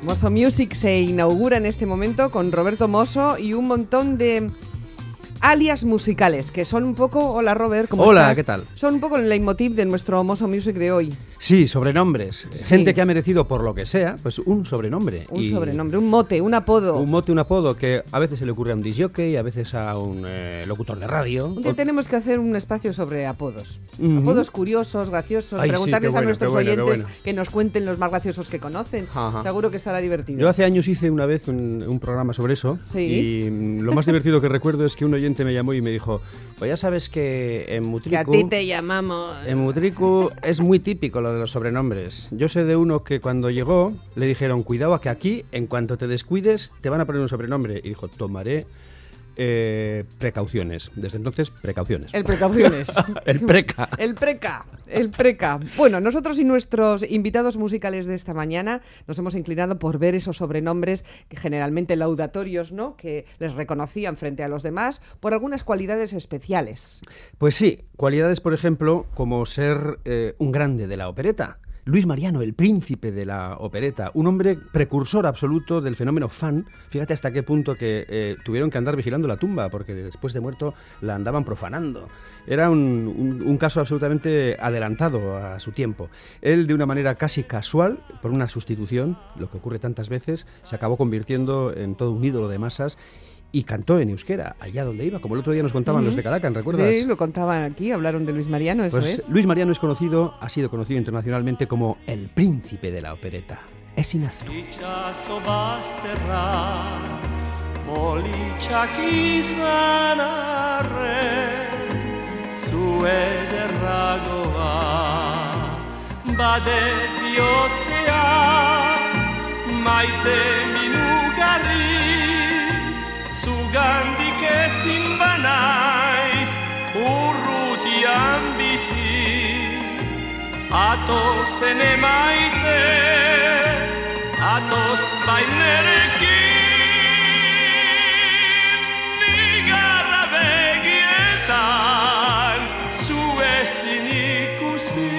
Mosso Music se inaugura en este momento con Roberto Mosso y un montón de alias musicales, que son un poco... Hola, Robert, ¿cómo Hola, estás? ¿qué tal? Son un poco el leitmotiv de nuestro Mosso Music de hoy. Sí, sobrenombres. Sí. Gente que ha merecido, por lo que sea, pues un sobrenombre. Un sobrenombre, un mote, un apodo. Un mote, un apodo que a veces se le ocurre a un disjockey, a veces a un locutor de radio. Un día tenemos que hacer un espacio sobre apodos. Ujú. Apodos curiosos, graciosos, Ay, sí, preguntarles qué bueno, a nuestros qué bueno, qué oyentes bueno. que nos cuenten los más graciosos que conocen. Ajá. Seguro que estará divertido. Yo hace años hice una vez un programa sobre eso. Sí. Y lo más divertido que recuerdo es que un oyente me llamó y me dijo: pues ya sabes que en Mutriku... Que a ti te llamamos... En Mutriku es muy típico lo de los sobrenombres. Yo sé de uno que cuando llegó le dijeron: cuidado a que aquí, en cuanto te descuides, te van a poner un sobrenombre. Y dijo: tomaré precauciones. Desde entonces, precauciones. El precauciones. El preca. El preca. Bueno, nosotros y nuestros invitados musicales de esta mañana nos hemos inclinado por ver esos sobrenombres que generalmente laudatorios, ¿no? Que les reconocían frente a los demás por algunas cualidades especiales. Pues sí, cualidades, por ejemplo, como ser un grande de la opereta. Luis Mariano, el príncipe de la opereta, un hombre precursor absoluto del fenómeno fan. Fíjate hasta qué punto que tuvieron que andar vigilando la tumba, porque después de muerto la andaban profanando. Era un caso absolutamente adelantado a su tiempo. Él, de una manera casi casual, por una sustitución, lo que ocurre tantas veces, se acabó convirtiendo en todo un ídolo de masas. Y cantó en euskera, allá donde iba, como el otro día nos contaban los de Calacan, ¿recuerdas? Sí, lo contaban aquí, hablaron de Luis Mariano, eso Pues es. Luis Mariano ha sido conocido internacionalmente como el príncipe de la opereta. Es inastu. Itxaso bazterra, politxak izan arren, zu ederragoa, bade bihotzea, maite minugarri, zugandik ezin banaiz, urrutian bizi, atozen emaite, atoz bainerekin, nigarra begietan, zu ezin ikusi,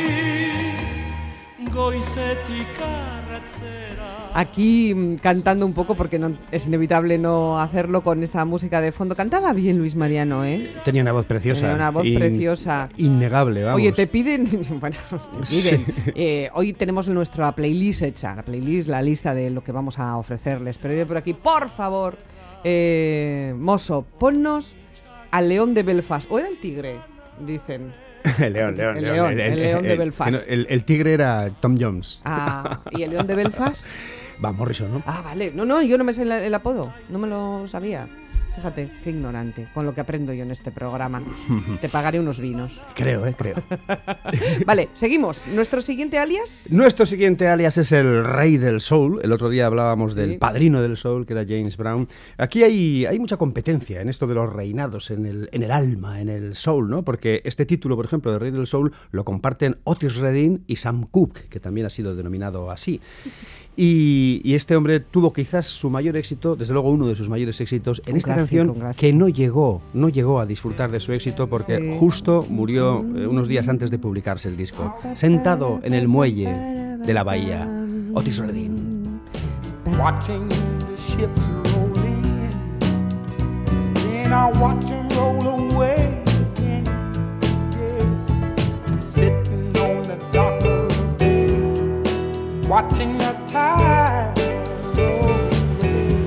goizetik arratzera. Aquí cantando un poco, porque no, es inevitable no hacerlo con esta música de fondo. Cantaba bien Luis Mariano, ¿eh? Tenía una voz preciosa. Tenía una voz preciosa. Innegable, vamos. Oye, te piden... Bueno, te piden. Sí. Hoy tenemos nuestra playlist hecha. La playlist, la lista de lo que vamos a ofrecerles. Pero yo por aquí, por favor, Mosso, ponnos al león de Belfast. ¿O era el tigre? Dicen. El león de Belfast. El tigre era Tom Jones. Ah, ¿y el león de Belfast? Van Morrison, ¿no? Ah, vale. No, yo no me sé el apodo. No me lo sabía. Fíjate, qué ignorante, con lo que aprendo yo en este programa. Te pagaré unos vinos. Creo. Vale, seguimos. ¿Nuestro siguiente alias? Nuestro siguiente alias es el rey del soul. El otro día hablábamos Sí. del padrino del soul, que era James Brown. Aquí hay mucha competencia en esto de los reinados, en el alma, en el soul, ¿no? Porque este título, por ejemplo, de rey del soul, lo comparten Otis Redding y Sam Cooke, que también ha sido denominado así. Y este hombre tuvo quizás su mayor éxito, desde luego uno de sus mayores éxitos, en esta canción que no llegó a disfrutar de su éxito porque Sí. justo murió unos días antes de publicarse el disco. Sentado en el muelle de la bahía, Otis Redding. Watching the ships roll in, then I watch them roll away again. Yeah. I'm sitting on the dock of the bay, watching the tide roll away.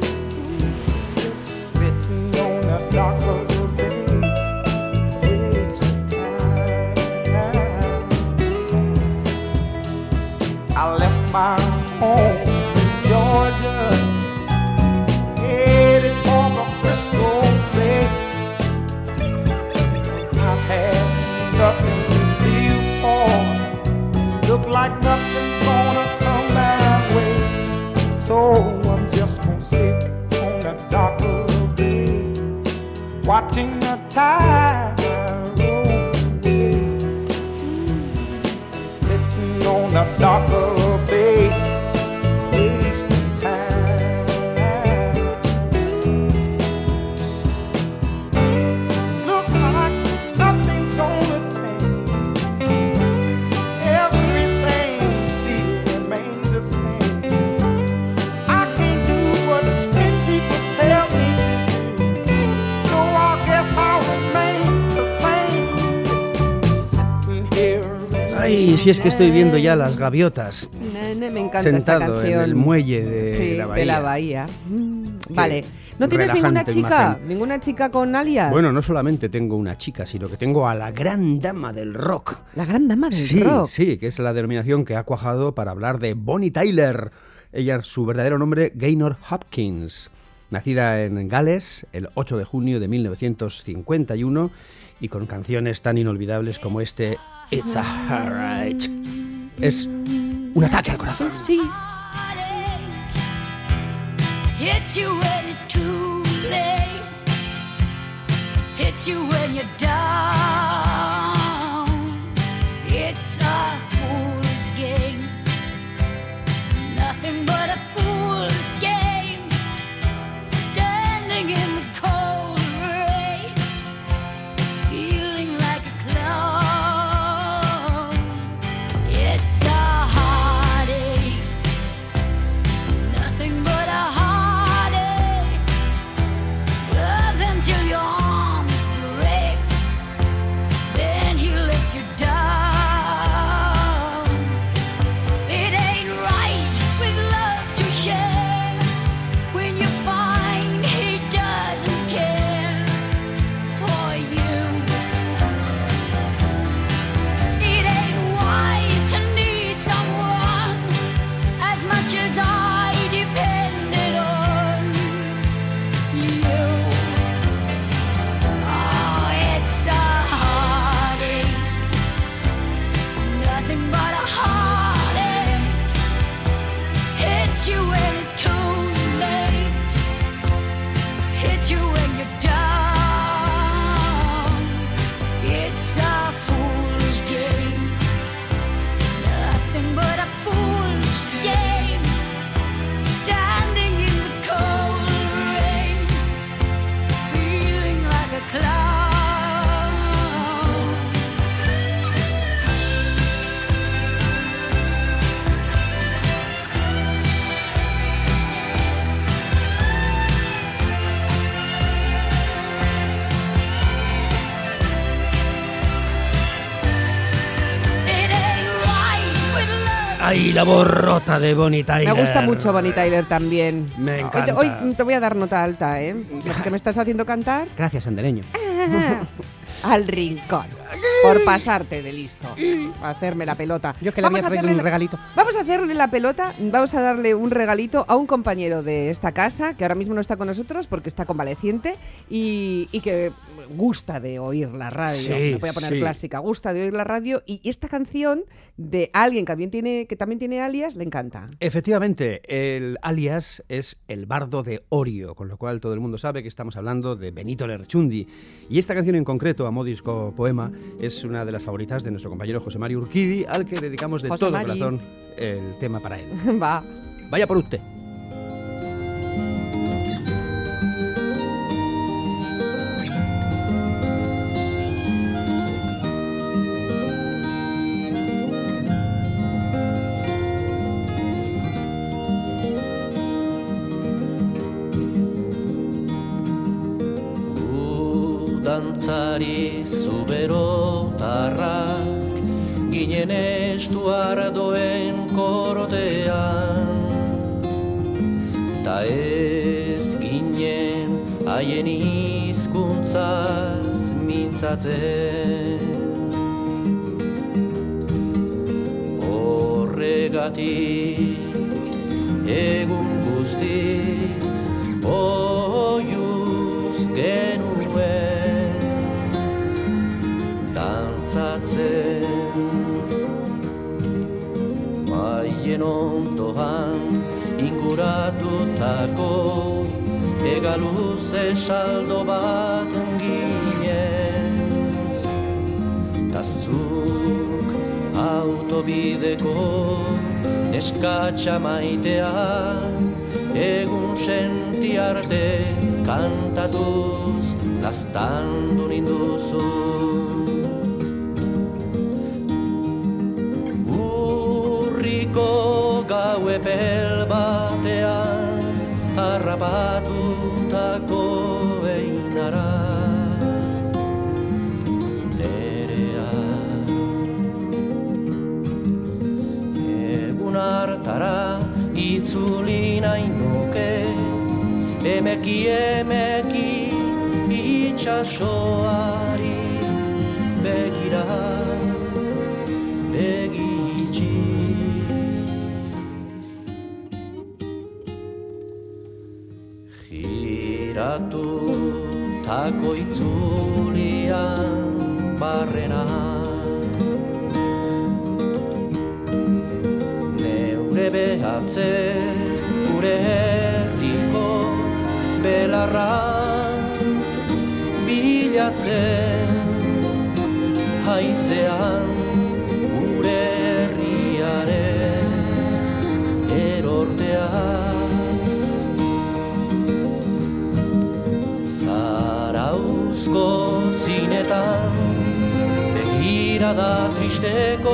Just sitting on the dock of the bay, wasting time. I left my home in Georgia, headed for the Frisco Bay. I've had nothing to live for, look like nothing's gonna come my way. So I'm just gonna sit on the dock of the bay, watching the tide roll away. Sitting on the dock of the bay, wasting time. Look like nothing's gonna change, everything still remains the same. Ay, si es que estoy viendo ya las gaviotas. Me encanta esta Sentado canción. en el muelle de Sí, la bahía. de la bahía. Vale. ¿No tienes relajante ninguna chica? imagen. ¿Ninguna chica con alias? Bueno, no solamente tengo una chica, sino que tengo a la gran dama del rock. La gran dama del Sí, rock. sí, que es la denominación que ha cuajado para hablar de Bonnie Tyler. Ella, su verdadero nombre, Gaynor Hopkins. Nacida en Gales el 8 de junio de 1951 y con canciones tan inolvidables como este It's a Heartache. Es un ataque al corazón. Sí. Hits you when it's too late. Hits you when you're down. It's a fool's game. Nothing but a fool's game. Standing in the cold rain. Feeling like a clown. It's a heartache. Nothing but a heartache. Love until your arms break. Then he lets you down. It ain't right with love to share. When you find he doesn't care for you. It ain't wise to need someone as much as I depended on you. Oh, it's a heartache. Nothing but a heartache. Hits you when it's too late. Hits you when you're down. It's a fool's game. Nothing but a fool's game. Standing in the cold rain. Feeling like a clown. It ain't right with love. ¡Ay, la voz rota de Bonnie Tyler! Me gusta mucho Bonnie Tyler también. Me encanta. Hoy te voy a dar nota alta, ¿eh? Que me estás haciendo cantar Gracias, andereño. al rincón. Por pasarte de listo. Hacerme la pelota. Yo que le había Vamos a traído hacerle un regalito. Vamos a hacerle la pelota, vamos a darle un regalito a un compañero de esta casa que ahora mismo no está con nosotros porque está convaleciente y que gusta de oír la radio. Sí, Me voy a poner sí. clásica. Gusta de oír la radio y esta canción de alguien que también tiene alias le encanta. Efectivamente, el alias es el bardo de Orio, con lo cual todo el mundo sabe que estamos hablando de Benito Lerchundi. Y esta canción en concreto, Amodisco Poema, es una de las favoritas de nuestro compañero José Mario Urquidi, al que dedicamos de José todo Mari. corazón el tema para él. Va. Vaya por usted. Dantzari zuberotarrak ginen estuardoen korotean ta ez ginen haien hizkuntzaz mintzatzen horregatik egun guztiz oiuz genuen dantzatzen maien ondoan inguratutako egaluze saldo bat ginen ta zuk autobideko neskatxa maitea egun senti arte kantatuz laztandu ninduzu urriko gau epel batean harrapatutako einara nerea itzuli nahi nuke, emeki itxasoari begira begitxiz. Giratu tako itzulian barrena, neure behatzez gure herriko belarra bilatzen, haizean gure herriaren erortea. Zarauzko zinetan begirada tristeko,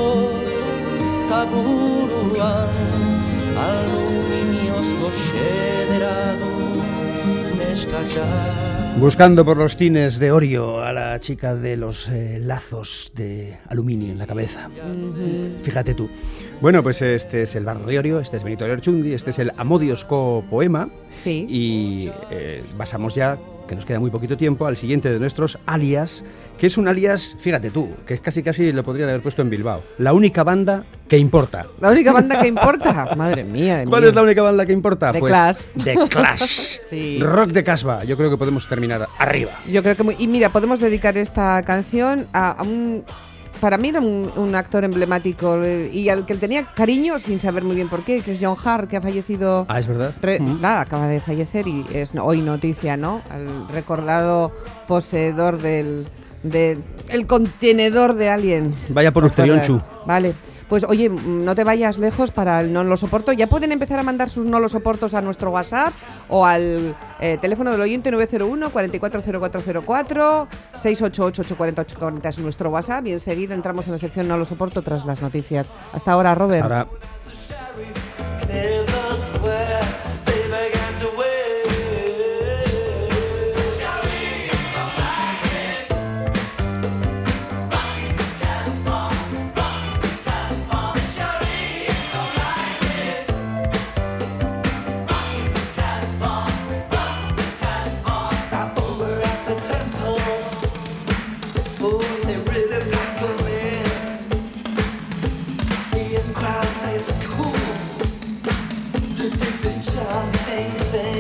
taburuan aluminiozko xedera du neskatxak. Buscando por los cines de Orio a la chica de los lazos de aluminio en la cabeza. Fíjate tú. Bueno, pues este es el barro de Orio, este es Benito Lerchundi, este es el Amodiosco poema. Sí. Y pasamos ya, que nos queda muy poquito tiempo, al siguiente de nuestros alias, que es un alias, fíjate tú, que casi lo podrían haber puesto en Bilbao. La única banda que importa. ¿La única banda que importa? Madre mía. ¿Cuál es la única banda que importa? The Pues Clash. The Clash. Sí. Rock de Casbah. Yo creo que podemos terminar arriba. Yo creo que y mira, podemos dedicar esta canción a un... Para mí era un actor emblemático y al que él tenía cariño sin saber muy bien por qué, que es John Hart, que ha fallecido... Ah, es verdad. Nada, acaba de fallecer y es hoy noticia, ¿no? El recordado poseedor del el contenedor de Alien. Vaya por usted, Yonchu. Vale. Pues oye, no te vayas lejos para el No Lo Soporto. Ya pueden empezar a mandar sus No Lo Soportos a nuestro WhatsApp o al teléfono del oyente 901 440404 688 840 es nuestro WhatsApp y enseguida entramos en la sección No Lo Soporto tras las noticias. Hasta ahora, Robert. Ahora. Crowd say it's cool to dig this champagne thing.